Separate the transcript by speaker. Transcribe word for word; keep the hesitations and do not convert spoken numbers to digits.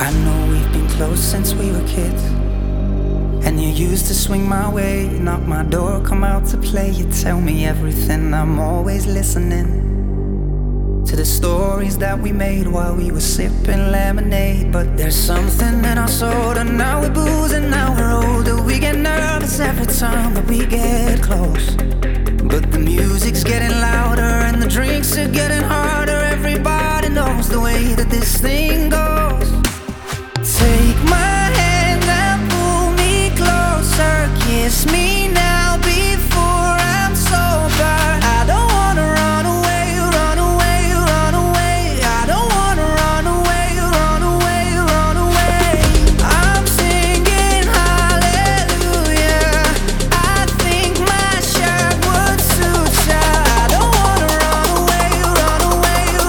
Speaker 1: I know we've been close since we were kids, and you used to swing my way, you knock my door, come out to play. You tell me everything, I'm always listening to the stories that we made while we were sipping lemonade. But there's something in our soul, and now we're boozing, now we're older. We get nervous every time that we get close, but the music's getting louder and the drinks are getting harder.